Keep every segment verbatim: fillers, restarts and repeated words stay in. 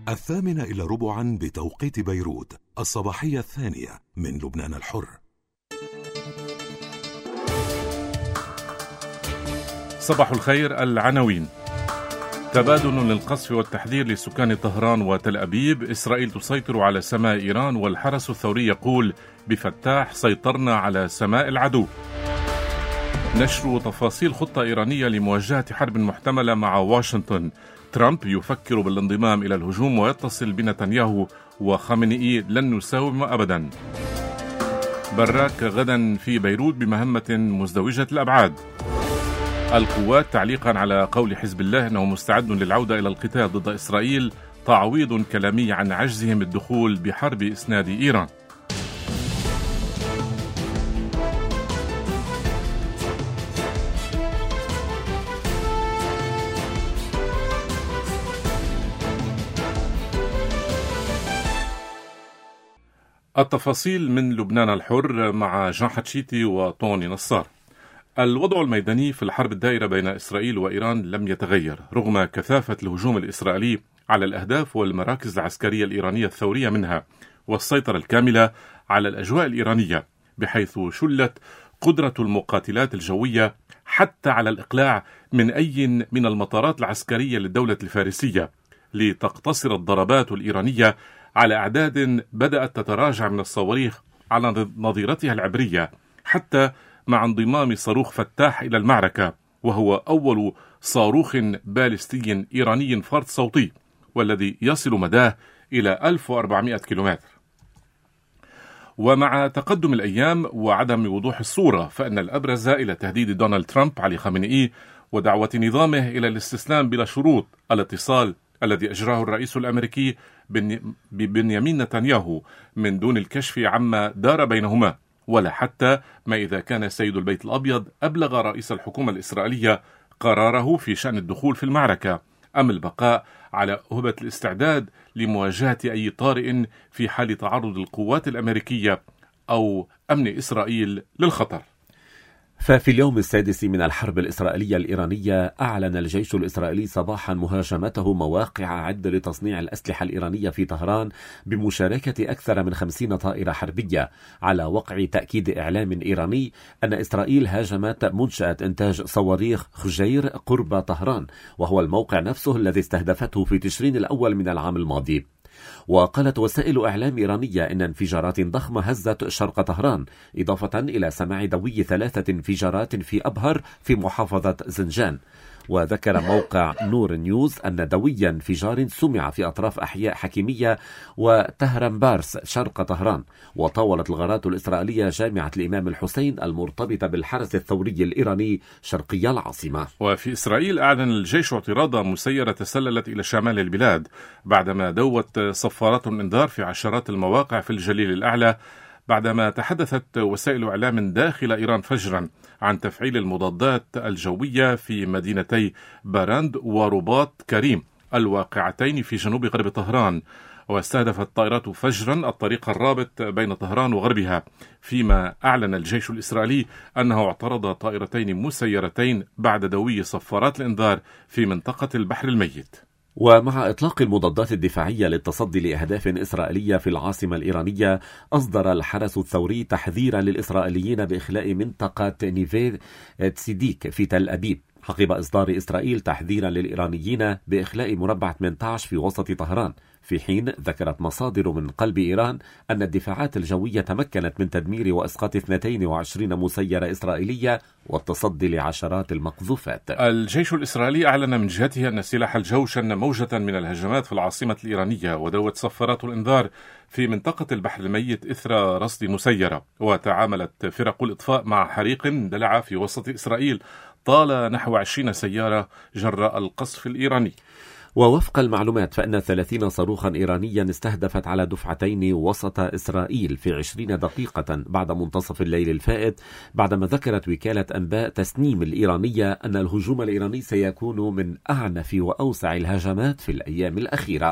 الثامنة إلى ربعا بتوقيت بيروت، الصباحية الثانية من لبنان الحر. صباح الخير. العناوين: تبادل للقصف والتحذير لسكان طهران وتل أبيب، إسرائيل تسيطر على سماء إيران، والحرس الثوري يقول بفتاح سيطرنا على سماء العدو. نشر تفاصيل خطة إيرانية لمواجهة حرب محتملة مع واشنطن. ترامب يفكر بالانضمام إلى الهجوم ويتصل بنتنياهو، وخامنئي لن نساوم أبدا. براك غدا في بيروت بمهمة مزدوجة الأبعاد. القوات تعليقا على قول حزب الله أنه مستعد للعودة إلى القتال ضد إسرائيل، تعويض كلامي عن عجزهم الدخول بحرب إسناد إيران. التفاصيل من لبنان الحر مع جان حتشيتي وطوني نصار. الوضع الميداني في الحرب الدائرة بين إسرائيل وإيران لم يتغير رغم كثافة الهجوم الإسرائيلي على الأهداف والمراكز العسكرية الإيرانية الثورية منها، والسيطرة الكاملة على الأجواء الإيرانية، بحيث شلت قدرة المقاتلات الجوية حتى على الإقلاع من أي من المطارات العسكرية للدولة الفارسية، لتقتصر الضربات الإيرانية على أعداد بدأت تتراجع من الصواريخ على نظيرتها العبرية، حتى مع انضمام صاروخ فتاح إلى المعركة، وهو أول صاروخ باليستي إيراني فرد صوتي، والذي يصل مداه إلى ألف وأربعمائة كيلومتر. ومع تقدم الأيام وعدم وضوح الصورة، فإن الأبرز إلى تهديد دونالد ترامب علي خامنئي ودعوة نظامه إلى الاستسلام بلا شروط الاتصال الذي أجراه الرئيس الأمريكي ببنيامين نتنياهو من دون الكشف عما دار بينهما، ولا حتى ما إذا كان سيد البيت الأبيض أبلغ رئيس الحكومة الإسرائيلية قراره في شأن الدخول في المعركة، أم البقاء على هبة الاستعداد لمواجهة أي طارئ في حال تعرض القوات الأمريكية أو أمن إسرائيل للخطر. ففي اليوم السادس من الحرب الإسرائيلية الإيرانية، أعلن الجيش الإسرائيلي صباحا مهاجمته مواقع عدة لتصنيع الأسلحة الإيرانية في طهران بمشاركة أكثر من خمسين طائرة حربية، على وقع تأكيد إعلام إيراني أن إسرائيل هاجمت منشأة إنتاج صواريخ خجير قرب طهران، وهو الموقع نفسه الذي استهدفته في تشرين الأول من العام الماضي. وقالت وسائل إعلام إيرانية إن انفجارات ضخمة هزت شرق طهران، إضافة إلى سماع دوي ثلاثة انفجارات في أبهر في محافظة زنجان. وذكر موقع نور نيوز أن دوي انفجار سمع في أطراف أحياء حكيمية وتهرم بارس شرق طهران. وطاولت الغارات الإسرائيلية جامعة الإمام الحسين المرتبطة بالحرس الثوري الإيراني شرقي العاصمة. وفي إسرائيل، أعلن الجيش اعتراض مسيرة تسللت إلى شمال البلاد بعدما دوت صفارات الإنذار في عشرات المواقع في الجليل الأعلى، بعدما تحدثت وسائل إعلام داخل إيران فجرا عن تفعيل المضادات الجوية في مدينتي باراند ورباط كريم الواقعتين في جنوب غرب طهران، واستهدفت طائرات فجرا الطريق الرابط بين طهران وغربها، فيما أعلن الجيش الإسرائيلي أنه اعترض طائرتين مسيرتين بعد دوي صفارات الإنذار في منطقة البحر الميت. ومع إطلاق المضادات الدفاعية للتصدي لأهداف إسرائيلية في العاصمة الإيرانية، أصدر الحرس الثوري تحذيرا للإسرائيليين بإخلاء منطقة نيفي تسيديك في تل أبيب، عقب إصدار إسرائيل تحذيرا للإيرانيين بإخلاء مربع ثمانية عشر في وسط طهران، في حين ذكرت مصادر من قلب إيران أن الدفاعات الجوية تمكنت من تدمير وإسقاط اثنتين وعشرين مسيرة إسرائيلية والتصدي لعشرات المقذوفات. الجيش الإسرائيلي أعلن من جهته أن سلاح الجو شن موجة من الهجمات في العاصمة الإيرانية، ودوت صفارات الإنذار في منطقة البحر الميت إثر رصد مسيرة. وتعاملت فرق الإطفاء مع حريق اندلع في وسط إسرائيل طال نحو عشرين سيارة جراء القصف الإيراني. ووفق المعلومات، فإن ثلاثين صاروخا إيرانيا استهدفت على دفعتين وسط إسرائيل في عشرين دقيقة بعد منتصف الليل الفائت، بعدما ذكرت وكالة أنباء تسنيم الإيرانية أن الهجوم الإيراني سيكون من أعنف وأوسع الهجمات في الأيام الأخيرة.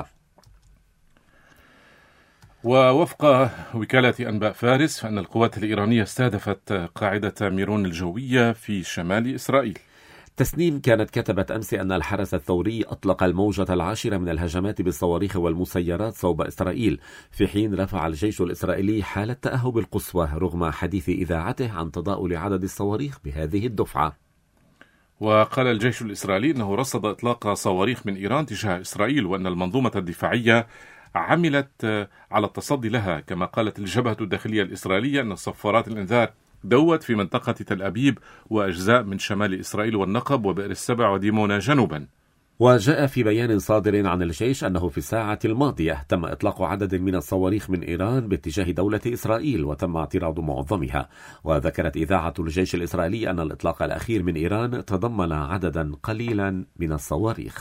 ووفق وكالة أنباء فارس، فإن القوات الإيرانية استهدفت قاعدة ميرون الجوية في شمال إسرائيل. تسنيم كانت كتبت أمس أن الحرس الثوري أطلق الموجة العاشرة من الهجمات بالصواريخ والمسيرات صوب إسرائيل، في حين رفع الجيش الإسرائيلي حالة تأهب القصوى رغم حديث إذاعته عن تضاؤل عدد الصواريخ بهذه الدفعة. وقال الجيش الإسرائيلي أنه رصد إطلاق صواريخ من إيران تجاه إسرائيل، وأن المنظومة الدفاعية عملت على التصدي لها. كما قالت الجبهة الداخلية الإسرائيلية أن صفارات الإنذار دوت في منطقة تل أبيب وأجزاء من شمال إسرائيل والنقب وبئر السبع وديمونا جنوبا. وجاء في بيان صادر عن الجيش أنه في الساعة الماضية تم إطلاق عدد من الصواريخ من إيران باتجاه دولة إسرائيل وتم اعتراض معظمها. وذكرت إذاعة الجيش الإسرائيلي أن الإطلاق الأخير من إيران تضمن عددا قليلا من الصواريخ.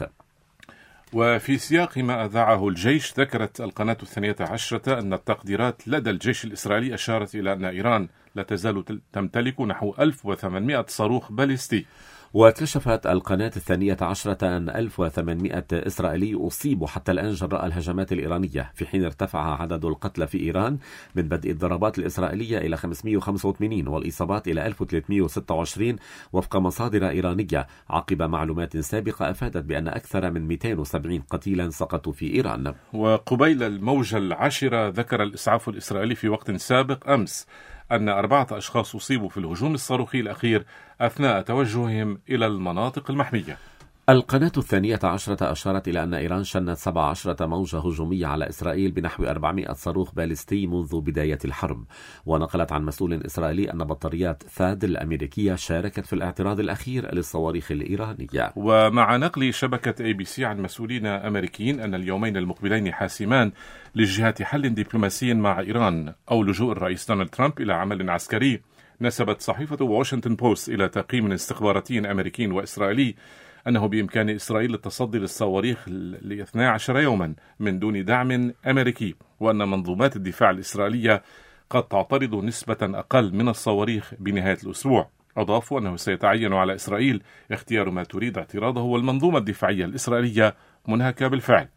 وفي سياق ما أذاعه الجيش، ذكرت القناة الثانية عشرة أن التقديرات لدى الجيش الإسرائيلي أشارت إلى أن إيران لا تزال تمتلك نحو ألف وثمانمائة صاروخ باليستي. وكشفت القناة الثانية عشرة أن ألف وثمانمائة إسرائيلي أصيبوا حتى الآن جراء الهجمات الإيرانية، في حين ارتفع عدد القتلى في إيران من بدء الضربات الإسرائيلية إلى خمسمائة وخمسة وثمانين والإصابات إلى ألف وثلاثمائة وستة وعشرين وفق مصادر إيرانية، عقب معلومات سابقة أفادت بأن أكثر من مئتين وسبعين قتيلا سقطوا في إيران. وقبيل الموجة العاشرة، ذكر الإسعاف الإسرائيلي في وقت سابق أمس أن أربعة أشخاص أصيبوا في الهجوم الصاروخي الأخير أثناء توجههم إلى المناطق المحمية. القناة الثانية عشرة أشارت إلى أن إيران شنت سبع عشرة موجة هجومية على إسرائيل بنحو أربعمائة صاروخ باليستي منذ بداية الحرب. ونقلت عن مسؤول إسرائيلي أن بطاريات ثاد الأمريكية شاركت في الاعتراض الأخير للصواريخ الإيرانية. ومع نقل شبكة اي بي سي عن مسؤولين أمريكيين أن اليومين المقبلين حاسمان لجهة حل دبلوماسي مع إيران أو لجوء الرئيس دونالد ترامب إلى عمل عسكري، نسبت صحيفة واشنطن بوست إلى تقييم استخباراتي أمريكي وإسرائيلي أنه بإمكان إسرائيل التصدي للصواريخ ل اثني عشر يوما من دون دعم أمريكي، وأن منظومات الدفاع الإسرائيلية قد تعترض نسبة أقل من الصواريخ بنهاية الأسبوع. أضافوا أنه سيتعين على إسرائيل اختيار ما تريد اعتراضه، والمنظومة الدفاعية الإسرائيلية منهكة بالفعل.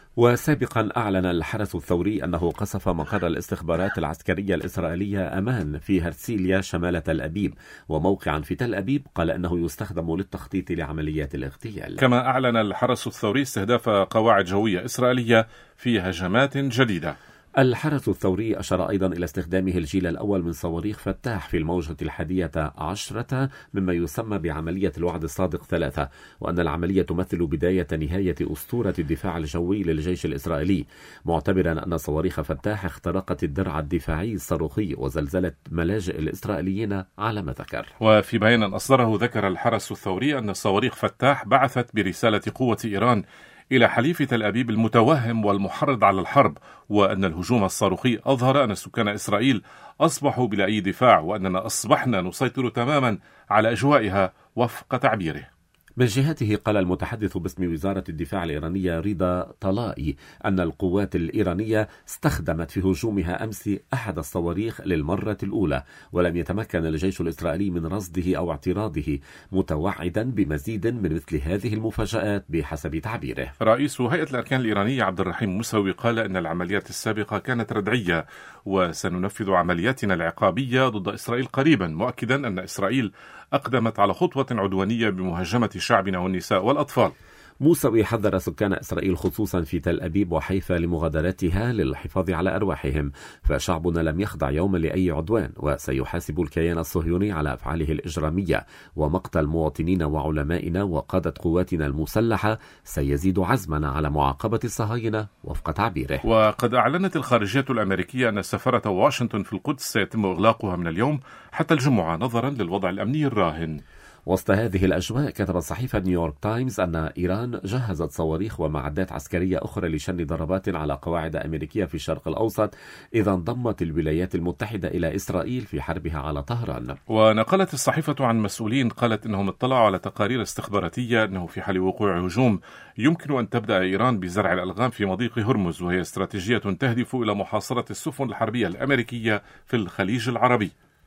وسابقا أعلن الحرس الثوري أنه قصف مقر الاستخبارات العسكرية الإسرائيلية أمان في هرسيليا شمال تل أبيب، وموقعا في تل أبيب قال أنه يستخدم للتخطيط لعمليات الاغتيال. كما أعلن الحرس الثوري استهداف قواعد جوية إسرائيلية في هجمات جديدة. الحرس الثوري أشار أيضا إلى استخدامه الجيل الأول من صواريخ فتاح في الموجة الحادية عشرة مما يسمى بعملية الوعد الصادق ثلاثة، وأن العملية تمثل بداية نهاية أسطورة الدفاع الجوي للجيش الإسرائيلي، معتبرا أن صواريخ فتاح اخترقت الدرع الدفاعي الصاروخي وزلزلت ملاجئ الإسرائيليين على ما ذكر. وفي بيان أصدره ذكر الحرس الثوري أن صواريخ فتاح بعثت برسالة قوة إيران إلى حليف تل أبيب المتوهم والمحرض على الحرب، وأن الهجوم الصاروخي أظهر أن سكان إسرائيل أصبحوا بلا أي دفاع، وأننا أصبحنا نسيطر تماما على أجوائها وفق تعبيره. من جهته قال المتحدث باسم وزارة الدفاع الإيرانية رضا طلائي أن القوات الإيرانية استخدمت في هجومها أمس أحد الصواريخ للمرة الأولى، ولم يتمكن الجيش الإسرائيلي من رصده أو اعتراضه، متوعدا بمزيد من مثل هذه المفاجآت بحسب تعبيره. رئيس هيئة الأركان الإيرانية عبد الرحيم موسوي قال أن العمليات السابقة كانت ردعية، وسننفذ عملياتنا العقابية ضد إسرائيل قريبا، مؤكدا أن إسرائيل أقدمت على خطوة عدوانية بمهاجمة شعبنا والنساء والأطفال. موسوي حذر سكان إسرائيل خصوصا في تل أبيب وحيفا لمغادرتها للحفاظ على أرواحهم، فشعبنا لم يخضع يوما لأي عدوان، وسيحاسب الكيان الصهيوني على أفعاله الإجرامية، ومقتل مواطنين وعلمائنا وقادة قواتنا المسلحة سيزيد عزمنا على معاقبة الصهاينة وفق تعبيره. وقد أعلنت الخارجية الأمريكية أن سفارة واشنطن في القدس سيتم إغلاقها من اليوم حتى الجمعة نظرا للوضع الأمني الراهن. وسط هذه الأجواء كتبت صحيفة نيويورك تايمز أن إيران جهزت صواريخ ومعدات عسكرية أخرى لشن ضربات على قواعد أمريكية في الشرق الأوسط إذا انضمت الولايات المتحدة إلى إسرائيل في حربها على طهران. ونقلت الصحيفة عن مسؤولين قالت أنهم اطلعوا على تقارير استخباراتية أنه في حال وقوع هجوم يمكن أن تبدأ إيران بزرع الألغام في مضيق هرمز، وهي استراتيجية تهدف إلى محاصرة السفن الحربية الأمريكية في الخليج العربي.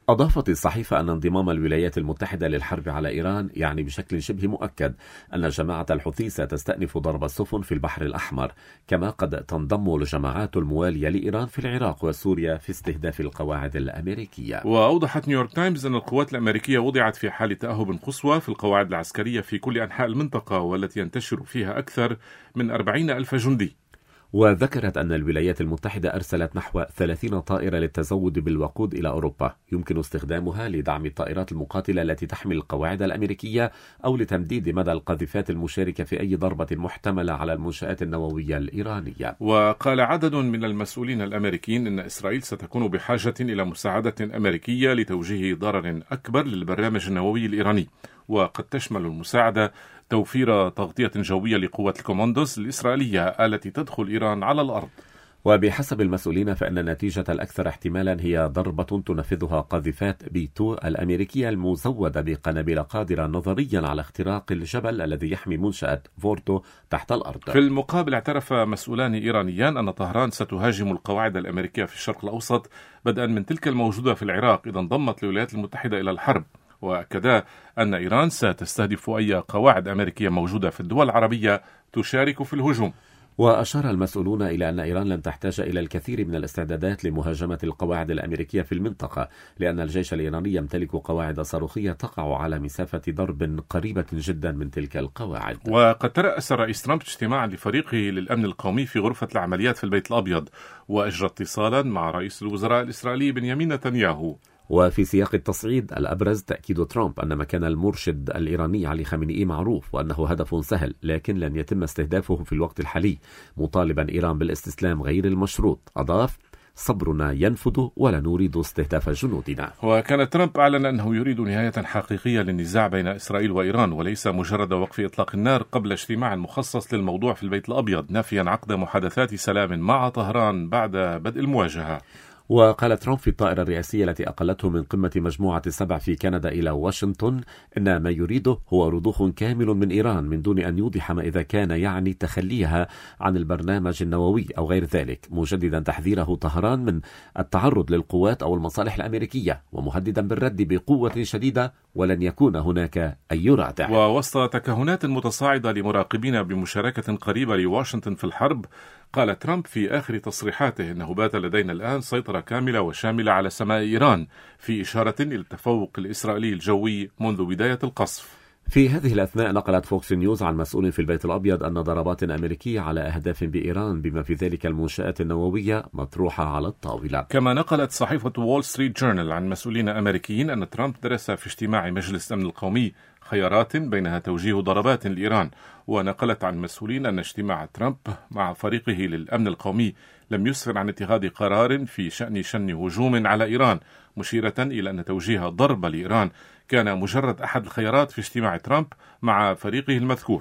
أضافت الصحيفة أن انضمام الولايات المتحدة للحرب على إيران يعني بشكل شبه مؤكد أن جماعة الحوثي ستستأنف ضرب السفن في البحر الأحمر، كما قد تنضم الجماعات الموالية لإيران في العراق وسوريا في استهداف القواعد الأمريكية. وأوضحت نيويورك تايمز أن القوات الأمريكية وضعت في حال تأهب قصوى في القواعد العسكرية في كل أنحاء المنطقة، والتي ينتشر فيها أكثر من أربعين ألف جندي. وذكرت أن الولايات المتحدة أرسلت نحو ثلاثين طائرة للتزود بالوقود إلى أوروبا يمكن استخدامها لدعم الطائرات المقاتلة التي تحمل القواعد الأمريكية أو لتمديد مدى القاذفات المشاركة في أي ضربة محتملة على المنشآت النووية الإيرانية. وقال عدد من المسؤولين الأمريكيين أن إسرائيل ستكون بحاجة إلى مساعدة أمريكية لتوجيه ضرر أكبر للبرنامج النووي الإيراني، وقد تشمل المساعدة توفير تغطية جوية لقوات الكوماندوز الإسرائيلية التي تدخل إيران على الأرض. وبحسب المسؤولين فإن النتيجة الأكثر احتمالا هي ضربة تنفذها قاذفات بي تو الأمريكية المزودة بقنابل قادرة نظريا على اختراق الجبل الذي يحمي منشأة فورتو تحت الأرض. في المقابل اعترف مسؤولان إيرانيان أن طهران ستهاجم القواعد الأمريكية في الشرق الأوسط بدءا من تلك الموجودة في العراق إذا انضمت الولايات المتحدة إلى الحرب، وأكدا أن إيران ستستهدف أي قواعد أمريكية موجودة في الدول العربية تشارك في الهجوم. وأشار المسؤولون إلى أن إيران لن تحتاج إلى الكثير من الاستعدادات لمهاجمة القواعد الأمريكية في المنطقة، لأن الجيش الإيراني يمتلك قواعد صاروخية تقع على مسافة ضرب قريبة جدا من تلك القواعد. وقد ترأس الرئيس ترامب اجتماعا لفريقه للأمن القومي في غرفة العمليات في البيت الأبيض، وأجرى اتصالا مع رئيس الوزراء الإسرائيلي بنيامين نتنياهو. وفي سياق التصعيد الأبرز تأكيد ترامب أن مكان المرشد الإيراني علي خامنئي معروف وأنه هدف سهل لكن لن يتم استهدافه في الوقت الحالي، مطالبا إيران بالاستسلام غير المشروط. أضاف: صبرنا ينفد ولا نريد استهداف جنودنا. وكان ترامب أعلن أنه يريد نهاية حقيقية للنزاع بين إسرائيل وإيران وليس مجرد وقف إطلاق النار قبل اجتماع مخصص للموضوع في البيت الأبيض، نافيا عقد محادثات سلام مع طهران بعد بدء المواجهة. وقال ترامب في الطائرة الرئاسية التي أقلته من قمة مجموعة السبع في كندا إلى واشنطن إن ما يريده هو رضوخ كامل من إيران من دون أن يوضح ما إذا كان يعني تخليها عن البرنامج النووي أو غير ذلك، مجددا تحذيره طهران من التعرض للقوات أو المصالح الأمريكية ومهددا بالرد بقوة شديدة ولن يكون هناك أي رادع. ووسط تكهنات متصاعدة لمراقبين بمشاركة قريبة لواشنطن في الحرب، قال ترامب في آخر تصريحاته إنه بات لدينا الآن سيطرة كاملة وشاملة على سماء إيران، في إشارة إلى التفوق الإسرائيلي الجوي منذ بداية القصف. في هذه الأثناء نقلت فوكس نيوز عن مسؤول في البيت الأبيض أن ضربات أمريكية على أهداف بإيران بما في ذلك المنشآت النووية مطروحة على الطاولة. كما نقلت صحيفة وول ستريت جورنال عن مسؤولين أمريكيين أن ترامب درس في اجتماع مجلس الأمن القومي خيارات بينها توجيه ضربات لإيران، ونقلت عن مسؤولين أن اجتماع ترامب مع فريقه للأمن القومي لم يسفر عن اتخاذ قرار في شأن شن هجوم على إيران، مشيرة إلى أن توجيه ضربة لإيران كان مجرد أحد الخيارات في اجتماع ترامب مع فريقه المذكور.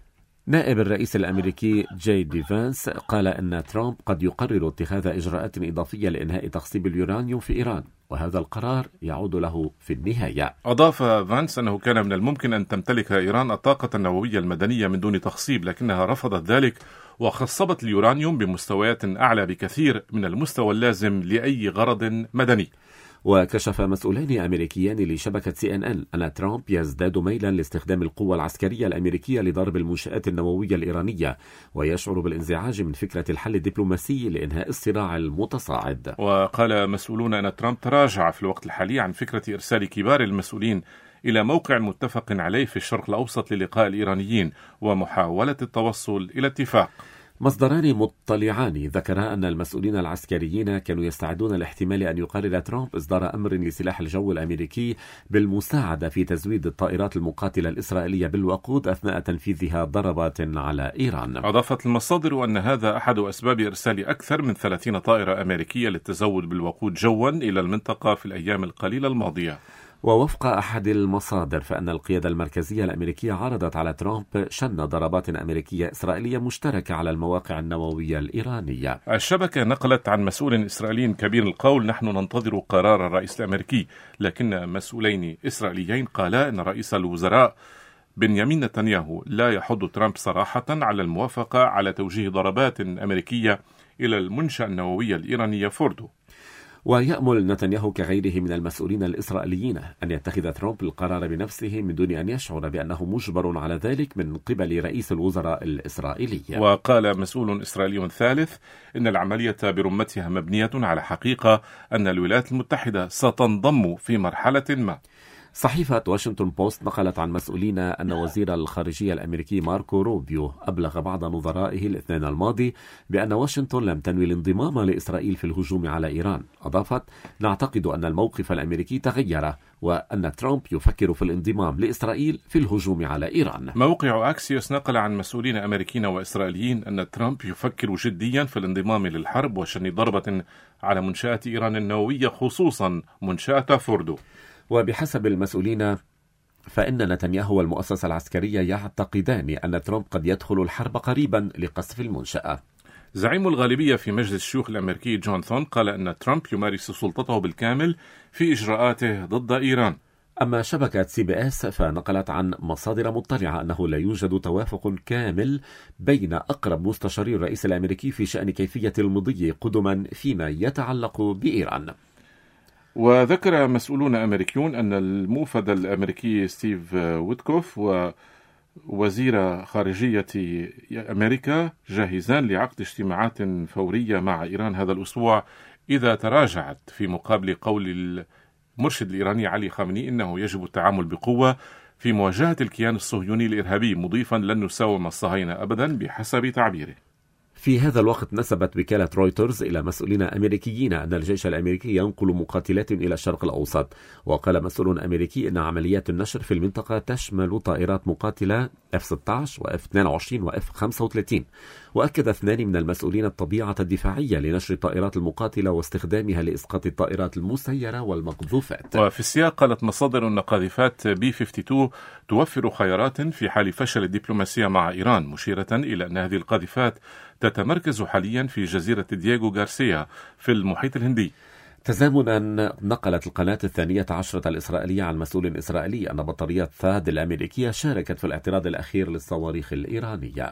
نائب الرئيس الأمريكي جي دي فانس قال أن ترامب قد يقرر اتخاذ إجراءات إضافية لإنهاء تخصيب اليورانيوم في إيران، وهذا القرار يعود له في النهاية. أضاف فانس أنه كان من الممكن أن تمتلك إيران الطاقة النووية المدنية من دون تخصيب، لكنها رفضت ذلك وخصبت اليورانيوم بمستويات أعلى بكثير من المستوى اللازم لأي غرض مدني. وكشف مسؤولان أمريكيان لشبكة سي إن إن أن ترامب يزداد ميلا لاستخدام القوة العسكرية الأمريكية لضرب المنشآت النووية الإيرانية، ويشعر بالانزعاج من فكرة الحل الدبلوماسي لإنهاء الصراع المتصاعد. وقال مسؤولون أن ترامب تراجع في الوقت الحالي عن فكرة إرسال كبار المسؤولين إلى موقع متفق عليه في الشرق الأوسط للقاء الإيرانيين ومحاولة التوصل إلى اتفاق. مصدران مطلعان ذكرا أن المسؤولين العسكريين كانوا يستعدون لاحتمال أن يقرر ترامب إصدار أمر لسلاح الجو الأمريكي بالمساعدة في تزويد الطائرات المقاتلة الإسرائيلية بالوقود أثناء تنفيذها ضربات على إيران. أضافت المصادر أن هذا أحد أسباب إرسال أكثر من ثلاثين طائرة أمريكية للتزود بالوقود جوا إلى المنطقة في الأيام القليلة الماضية. ووفق أحد المصادر فإن القيادة المركزية الأمريكية عرضت على ترامب شن ضربات أمريكية إسرائيلية مشتركة على المواقع النووية الإيرانية. الشبكة نقلت عن مسؤول إسرائيلي كبير القول: نحن ننتظر قرار الرئيس الأمريكي، لكن مسؤولين إسرائيليين قالا أن رئيس الوزراء بنيامين نتنياهو لا يحض ترامب صراحة على الموافقة على توجيه ضربات أمريكية إلى المنشأة النووية الإيرانية فوردو. ويأمل نتنياهو كغيره من المسؤولين الإسرائيليين أن يتخذ ترامب القرار بنفسه من دون أن يشعر بأنه مجبر على ذلك من قبل رئيس الوزراء الإسرائيلي. وقال مسؤول إسرائيلي ثالث إن العملية برمتها مبنية على حقيقة أن الولايات المتحدة ستنضم في مرحلة ما. صحيفة واشنطن بوست نقلت عن مسؤولين أن وزير الخارجية الأمريكي ماركو روبيو أبلغ بعض نظرائه الاثنين الماضي بأن واشنطن لم تنوي الانضمام لإسرائيل في الهجوم على إيران. أضافت: نعتقد أن الموقف الأمريكي تغير وأن ترامب يفكر في الانضمام لإسرائيل في الهجوم على إيران. موقع أكسيوس نقل عن مسؤولين أمريكيين وإسرائيليين أن ترامب يفكر جديا في الانضمام للحرب وشن ضربة على منشآت إيران النووية، خصوصا منشأة فوردو. وبحسب المسؤولين فإن نتنياهو والمؤسسة العسكرية يعتقدان أن ترامب قد يدخل الحرب قريبا لقصف المنشأة. زعيم الغالبية في مجلس الشيوخ الأمريكي جون ثون قال أن ترامب يمارس سلطته بالكامل في إجراءاته ضد إيران. أما شبكة سي بي إس فنقلت عن مصادر مطلعة أنه لا يوجد توافق كامل بين أقرب مستشاري الرئيس الأمريكي في شأن كيفية المضي قدما فيما يتعلق بإيران. وذكر مسؤولون أمريكيون أن الموفد الأمريكي ستيف ويتكوف ووزير خارجية أمريكا جاهزان لعقد اجتماعات فورية مع إيران هذا الأسبوع إذا تراجعت، في مقابل قول المرشد الإيراني علي خامنئي إنه يجب التعامل بقوة في مواجهة الكيان الصهيوني الإرهابي، مضيفا لن نساوم الصهاينة أبدا بحسب تعبيره. في هذا الوقت نسبت وكالة رويترز إلى مسؤولين أمريكيين أن الجيش الأمريكي ينقل مقاتلات إلى الشرق الأوسط. وقال مسؤول أمريكي أن عمليات النشر في المنطقة تشمل طائرات مقاتلة إف ستة عشر وإف اثنين وعشرين وإف خمسة وثلاثين. وأكد اثنان من المسؤولين الطبيعة الدفاعية لنشر الطائرات المقاتلة واستخدامها لإسقاط الطائرات المسيرة والمقذوفات. وفي السياق قالت مصادر أن قاذفات بي اثنين وخمسين توفر خيارات في حال فشل الدبلوماسية مع إيران، مشيرة إلى أن هذه القاذفات تتمركز حاليا في جزيرة دييغو غارسيا في المحيط الهندي. تزامنا نقلت القناة الثانية عشرة الإسرائيلية عن مسؤول إسرائيلي أن بطاريات ثاد الأمريكية شاركت في الاعتراض الأخير للصواريخ الإيرانية.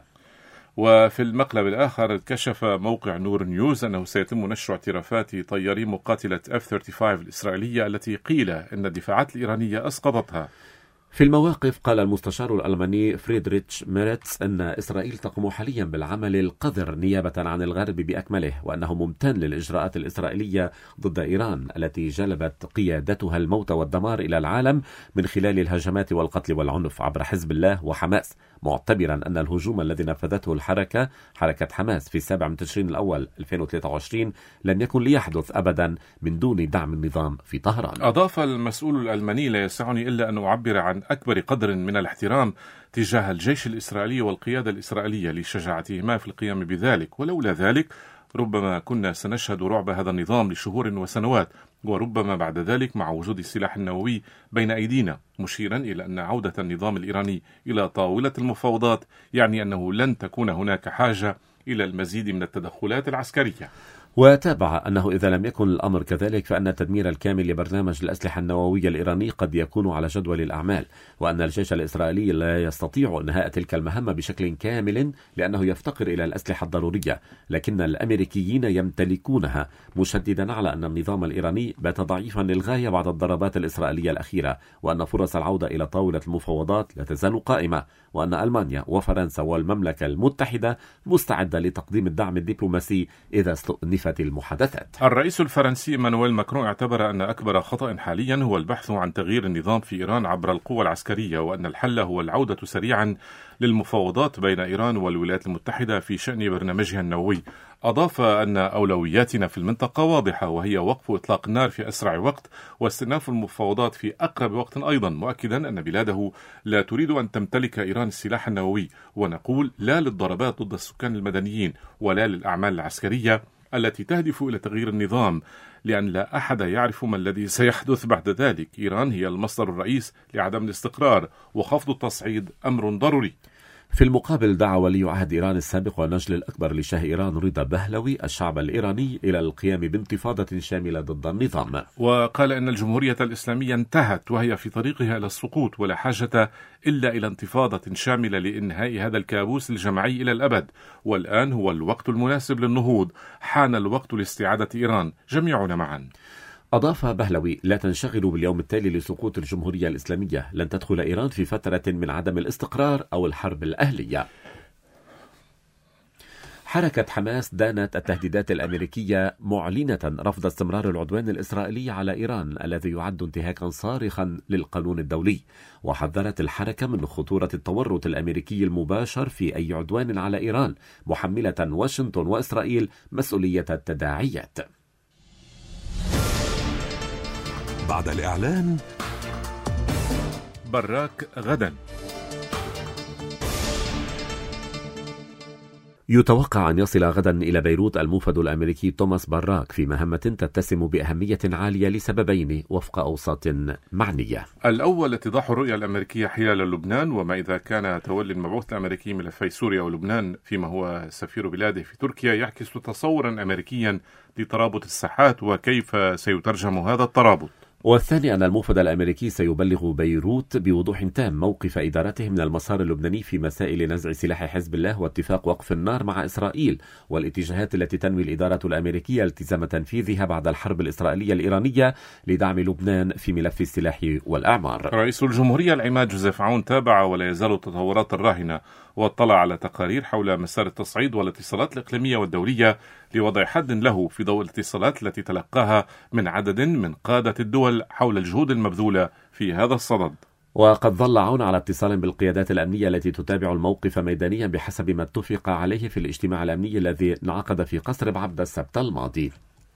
وفي المقلب الآخر كشف موقع نور نيوز أنه سيتم نشر اعترافات طياري مقاتلة إف ثلاثة وثلاثين الإسرائيلية التي قيل أن الدفاعات الإيرانية أسقطتها. في المواقف قال المستشار الألماني فريدريتش ميرتس أن إسرائيل تقوم حاليا بالعمل القذر نيابة عن الغرب بأكمله، وأنه ممتن للإجراءات الإسرائيلية ضد إيران التي جلبت قيادتها الموت والدمار إلى العالم من خلال الهجمات والقتل والعنف عبر حزب الله وحماس، معتبرا أن الهجوم الذي نفذته الحركة حركة حماس في السابع من تشرين الأول ألفين وثلاثة وعشرين لن يكن ليحدث أبدا من دون دعم النظام في طهران. أضاف المسؤول الألماني: لا يسعني إلا أن أعبر عن أكبر قدر من الاحترام تجاه الجيش الإسرائيلي والقيادة الإسرائيلية لشجاعتهما في القيام بذلك، ولولا ذلك ربما كنا سنشهد رعب هذا النظام لشهور وسنوات، وربما بعد ذلك مع وجود السلاح النووي بين أيدينا، مشيرا إلى أن عودة النظام الإيراني إلى طاولة المفاوضات يعني أنه لن تكون هناك حاجة إلى المزيد من التدخلات العسكرية. وتابع أنه إذا لم يكن الأمر كذلك فأن التدمير الكامل لبرنامج الأسلحة النووية الإيراني قد يكون على جدول الأعمال، وأن الجيش الإسرائيلي لا يستطيع إنهاء تلك المهمة بشكل كامل لأنه يفتقر إلى الأسلحة الضرورية، لكن الأمريكيين يمتلكونها، مشددا على أن النظام الإيراني بات ضعيفا للغاية بعد الضربات الإسرائيلية الأخيرة، وأن فرص العودة إلى طاولة المفاوضات لا تزال قائمة، وأن ألمانيا وفرنسا والمملكة المتحدة مستعدة لتقديم الدعم الدبلوماسي إذا استؤنفت المحادثات. الرئيس الفرنسي إيمانويل ماكرون اعتبر أن أكبر خطأ حاليا هو البحث عن تغيير النظام في إيران عبر القوى العسكرية، وأن الحل هو العودة سريعا للمفاوضات بين إيران والولايات المتحدة في شأن برنامجها النووي. أضاف أن أولوياتنا في المنطقة واضحة، وهي وقف إطلاق النار في أسرع وقت واستئناف المفاوضات في أقرب وقت أيضا، مؤكدا أن بلاده لا تريد أن تمتلك إيران السلاح النووي، ونقول لا للضربات ضد السكان المدنيين ولا للأعمال العسكرية التي تهدف إلى تغيير النظام، لأن لا أحد يعرف ما الذي سيحدث بعد ذلك. إيران هي المصدر الرئيس لعدم الاستقرار، وخفض التصعيد أمر ضروري. في المقابل دعا ولي عهد إيران السابق والنجل الأكبر لشاه إيران رضا بهلوي الشعب الإيراني إلى القيام بانتفاضة شاملة ضد النظام، وقال إن الجمهورية الإسلامية انتهت وهي في طريقها إلى السقوط، ولا حاجة إلا إلى انتفاضة شاملة لإنهاء هذا الكابوس الجماعي إلى الأبد، والآن هو الوقت المناسب للنهوض، حان الوقت لاستعادة إيران جميعنا معا. أضاف بهلوي: لا تنشغلوا باليوم التالي لسقوط الجمهورية الإسلامية، لن تدخل إيران في فترة من عدم الاستقرار أو الحرب الأهلية. حركة حماس دانت التهديدات الأمريكية معلنة رفض استمرار العدوان الإسرائيلي على إيران الذي يعد انتهاكا صارخا للقانون الدولي، وحذرت الحركة من خطورة التورط الأمريكي المباشر في أي عدوان على إيران، محملة واشنطن وإسرائيل مسؤولية التداعيات. بعد الإعلان براك غدا. يتوقع أن يصل غدا إلى بيروت الموفد الأمريكي توماس براك في مهمة تتسم بأهمية عالية لسببين وفق أوساط معنية. الأول اتضاح الرؤية الأمريكية حيال لبنان، وما إذا كان تولي المبعوث الأمريكي ملفي سوريا ولبنان فيما هو سفير بلاده في تركيا يعكس تصورا أمريكيا لترابط الساحات وكيف سيترجم هذا الترابط. والثاني أن الموفد الأمريكي سيبلغ بيروت بوضوح تام موقف إدارته من المسار اللبناني في مسائل نزع سلاح حزب الله واتفاق وقف النار مع إسرائيل، والاتجاهات التي تنوي الإدارة الأمريكية التزام تنفيذها بعد الحرب الإسرائيلية الإيرانية لدعم لبنان في ملف السلاح والأعمار. رئيس الجمهورية العماد جوزيف عون تابع ولا يزال التطورات الراهنة، واطلع على تقارير حول مسار التصعيد والاتصالات الإقليمية والدولية لوضع حد له في ضوء الاتصالات التي تلقاها من عدد من قادة الدول حول الجهود المبذولة في هذا الصدد. وقد ظل عون على اتصال بالقيادات الأمنية التي تتابع الموقف ميدانيا بحسب ما اتفق عليه في الاجتماع الأمني الذي انعقد في قصر بعبدة السبت الماضي.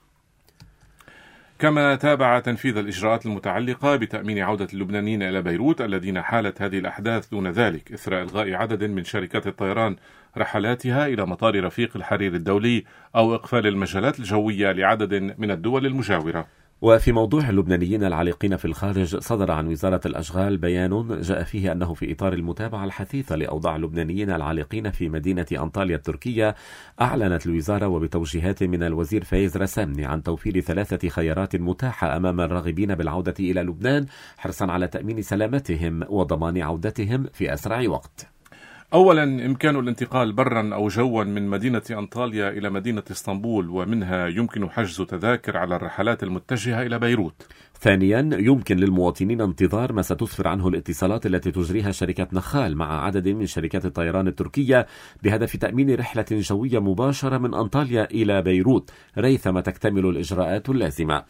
كما تابع تنفيذ الإجراءات المتعلقة بتأمين عودة اللبنانيين إلى بيروت الذين حالت هذه الأحداث دون ذلك إثر إلغاء عدد من شركات الطيران رحلاتها إلى مطار رفيق الحرير الدولي أو إقفال المجالات الجوية لعدد من الدول المجاورة. وفي موضوع اللبنانيين العالقين في الخارج، صدر عن وزارة الأشغال بيان جاء فيه أنه في إطار المتابعة الحثيثة لأوضاع اللبنانيين العالقين في مدينة أنطاليا التركية، أعلنت الوزارة وبتوجيهات من الوزير فايز رسامني عن توفير ثلاثة خيارات متاحة أمام الراغبين بالعودة إلى لبنان حرصا على تأمين سلامتهم وضمان عودتهم في أسرع وقت. أولا، إمكان الانتقال برا أو جوا من مدينة أنطاليا إلى مدينة اسطنبول، ومنها يمكن حجز تذاكر على الرحلات المتجهة إلى بيروت. ثانيا، يمكن للمواطنين انتظار ما ستسفر عنه الاتصالات التي تجريها شركة نخال مع عدد من شركات الطيران التركية بهدف تأمين رحلة جوية مباشرة من أنطاليا إلى بيروت ريثما تكتمل الإجراءات اللازمة.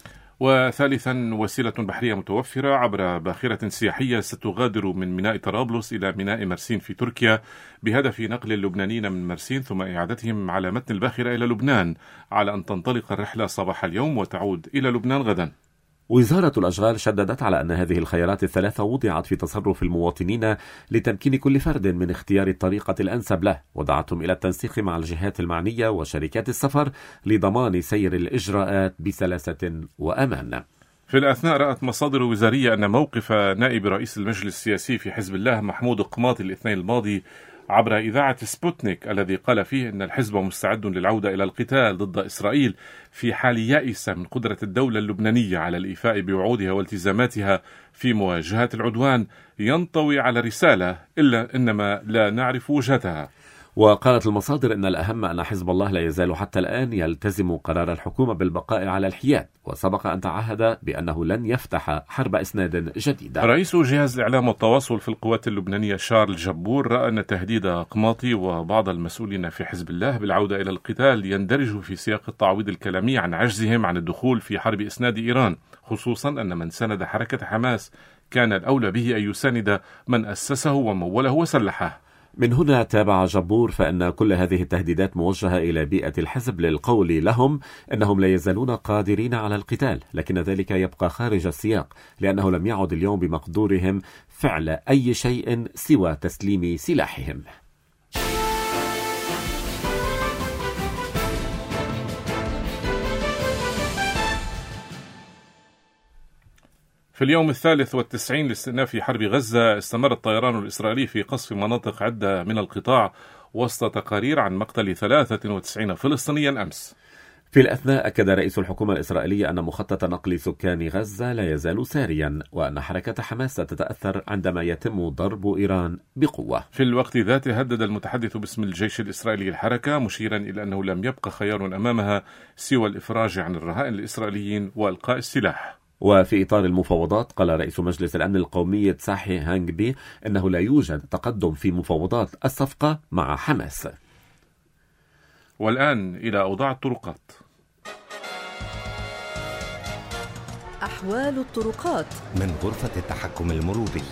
وثالثا، وسيلة بحرية متوفرة عبر باخرة سياحية ستغادر من ميناء طرابلس إلى ميناء مرسين في تركيا بهدف نقل اللبنانيين من مرسين ثم إعادتهم على متن الباخرة إلى لبنان، على أن تنطلق الرحلة صباح اليوم وتعود إلى لبنان غدا. وزارة الأشغال شددت على أن هذه الخيارات الثلاثة وضعت في تصرف المواطنين لتمكين كل فرد من اختيار الطريقة الأنسب له، ودعتهم إلى التنسيق مع الجهات المعنية وشركات السفر لضمان سير الإجراءات بسلاسة وأمان. في الأثناء رأت مصادر وزارية أن موقف نائب رئيس المجلس السياسي في حزب الله محمود قماطي الاثنين الماضي عبر إذاعة سبوتنيك الذي قال فيه أن الحزب مستعد للعودة إلى القتال ضد إسرائيل في حال يائس من قدرة الدولة اللبنانية على الإيفاء بوعودها والتزاماتها في مواجهة العدوان، ينطوي على رسالة إلا إنما لا نعرف وجهتها. وقالت المصادر إن الأهم أن حزب الله لا يزال حتى الآن يلتزم قرار الحكومة بالبقاء على الحياد، وسبق أن تعهد بأنه لن يفتح حرب إسناد جديدة. رئيس جهاز الإعلام والتواصل في القوات اللبنانية شارل جبور رأى أن تهديد قماطي وبعض المسؤولين في حزب الله بالعودة إلى القتال يندرج في سياق التعويض الكلامي عن عجزهم عن الدخول في حرب إسناد إيران، خصوصا أن من سند حركة حماس كان الأولى به أن يساند من أسسه وموله وسلحه. من هنا تابع جبور فإن كل هذه التهديدات موجهة إلى بيئة الحزب للقول لهم أنهم لا يزالون قادرين على القتال، لكن ذلك يبقى خارج السياق لأنه لم يعد اليوم بمقدورهم فعل أي شيء سوى تسليم سلاحهم. في في اليوم الثالث والتسعين لاستئناف حرب غزة، استمر الطيران الإسرائيلي في قصف مناطق عدة من القطاع وسط تقارير عن مقتل ثلاثة وتسعين فلسطينيا أمس. في الأثناء أكد رئيس الحكومة الإسرائيلية أن مخطط نقل سكان غزة لا يزال ساريا، وأن حركة حماس ستتأثر عندما يتم ضرب إيران بقوة. في الوقت ذاته هدد المتحدث باسم الجيش الإسرائيلي الحركة، مشيرا إلى أنه لم يبقى خيار أمامها سوى الإفراج عن الرهائن الإسرائيليين وإلقاء السلاح. وفي إطار المفاوضات، قال رئيس مجلس الأمن القومي تساحي هانجبي أنه لا يوجد تقدم في مفاوضات الصفقة مع حماس. والآن إلى أوضاع الطرقات. أحوال الطرقات من غرفة التحكم المروري.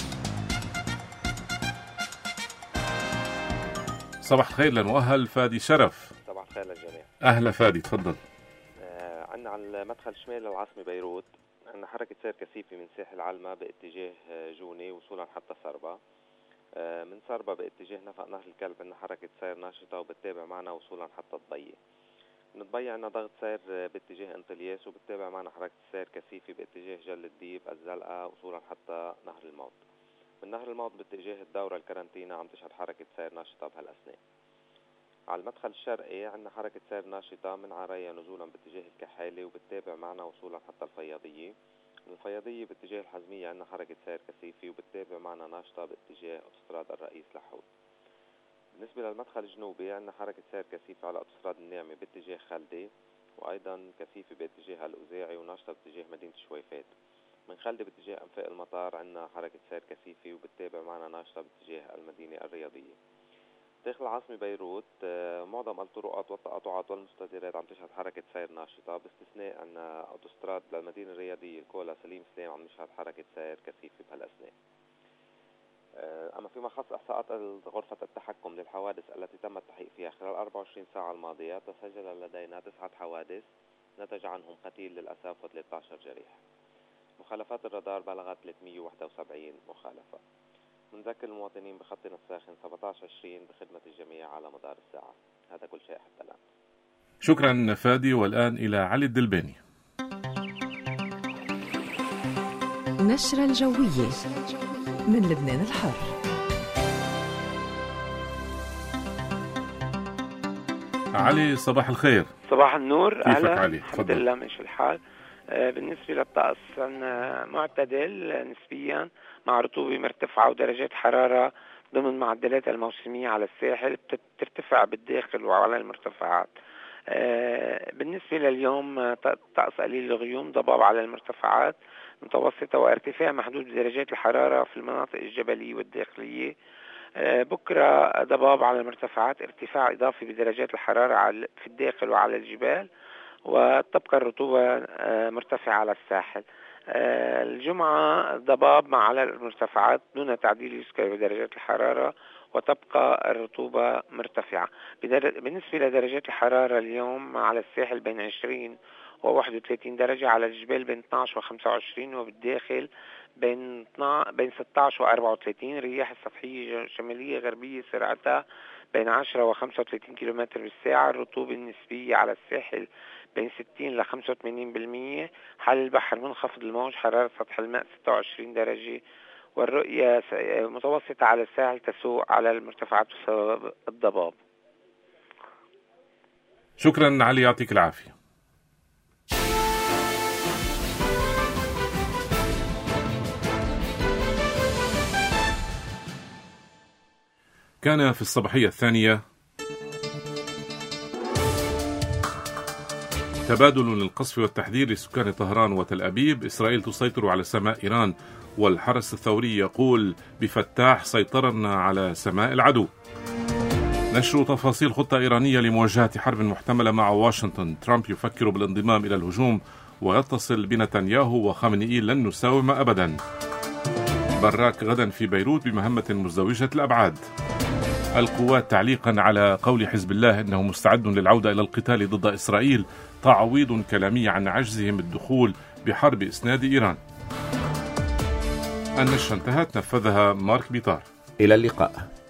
صباح الخير لنؤهل فادي شرف. صباح الخير للجميع. أهلا فادي، تفضل. آه عندنا على مدخل شمال العاصمة بيروت عندنا حركة سير كثيفة من ساحل علمة باتجاه جوني وصولا حتى صربا. آه من صربا باتجاه نفق نهر الكلب عندنا حركة سير ناشطة وبتتابع معنا وصولا حتى الضبية. من الضبية عندنا ضغط سير باتجاه انطلياس وبتتابع معنا حركة سير كثيفة باتجاه جل الديب الزلقة وصولا حتى نهر الموت. من نهر الموت باتجاه الدورة الكرنتينا عم تشهد حركة سير ناشطة بهالأثناء. على المدخل الشرقي عندنا حركة سير ناشطة من عرايا نزولا باتجاه الكحالي وبتتابع معنا وصولا حتى الفياضية. من الفياضية باتجاه الحزمية عندنا حركة سير كثيفة وبتتابع معنا ناشطة باتجاه أوتوستراد الرئيس لحود. بالنسبة للمدخل الجنوبي عندنا حركة سير كثيفة على أوتوستراد النعمة باتجاه خلدي، وأيضا كثيفة باتجاه الأوزاعي وناشطة باتجاه مدينة شويفات. من خلدي باتجاه أنفاق المطار عندنا حركة سير كثيفة وبتتابع معنا ناشطة باتجاه المدينة الرياضية. داخل العاصمة بيروت معظم الطرقات والتقاطعات والمستديرات عم تشهد حركة سير ناشطة، باستثناء أن أوتوستراد للمدينة الرياضية الكولا سليم سليم عم نشهد حركة سير كثيفة بهالأثناء. أما فيما خص إحصاءات غرفة التحكم للحوادث التي تم التحقيق فيها خلال أربعة وعشرين ساعة الماضية، تسجل لدينا تسعة حوادث نتج عنهم قتيل للأسف وثلاثة عشر جريح. مخالفات الرادار بلغت ثلاثمئة وواحد وسبعين مخالفة. نذكر المواطنين بخطنا الساخن سبعة عشر عشرين بخدمة الجميع على مدار الساعة. هذا كل شيء حتى الآن. شكرا فادي، والآن إلى علي الدلباني. نشرة الجوية من لبنان الحر. علي صباح الخير. صباح النور. كيفك علي؟ الحمد لله ماشي الحال. بالنسبة للطقس معتدل نسبيا مع رطوبة مرتفعة ودرجات حرارة ضمن المعدلات الموسمية على الساحل، بترتفع بالداخل وعلى المرتفعات. بالنسبة لليوم طقس قليل الغيوم، ضباب على المرتفعات متوسطة وارتفاع محدود بدرجات الحرارة في المناطق الجبلية والداخلية. بكرة ضباب على المرتفعات، ارتفاع إضافي بدرجات الحرارة في الداخل وعلى الجبال، وتبقى الرطوبة مرتفعة على الساحل. الجمعة ضباب مع على المرتفعات دون تعديل يذكر بدرجات الحرارة، وتبقى الرطوبة مرتفعة. بالنسبة لدرجات الحرارة اليوم على الساحل بين عشرين وواحد وثلاثين درجة، على الجبال بين اثني عشر وخمسة وعشرين، وبالداخل بين بين ستة عشر وأربعة وثلاثين. رياح السطحية شمالية غربية سرعتها بين عشرة وخمسة وثلاثين كيلومتر بالساعة. الرطوبة النسبية على الساحل بين ستين لخمسة وثمانين بالمئة. حال البحر منخفض الموج، حرارة سطح الماء ستة وعشرين درجة، والرؤية متوسطة على الساحل تسوق على المرتفعات بسبب الضباب. شكرا علي، يعطيك العافية. كان في الصباحية الثانية تبادل للقصف والتحذير لسكان طهران وتل أبيب. إسرائيل تسيطر على سماء إيران، والحرس الثوري يقول بفتاح سيطرنا على سماء العدو. نشر تفاصيل خطة إيرانية لمواجهة حرب محتملة مع واشنطن. ترامب يفكر بالانضمام إلى الهجوم ويتصل بنتنياهو وخامنئي لن نساوم أبدا. براك غدا في بيروت بمهمة مزدوجة الأبعاد. القوات تعليقا على قول حزب الله أنه مستعد للعودة إلى القتال ضد إسرائيل، تعويض كلامي عن عجزهم الدخول بحرب إسناد إيران. النشرة انتهت، نفذها مارك بيطار. إلى اللقاء.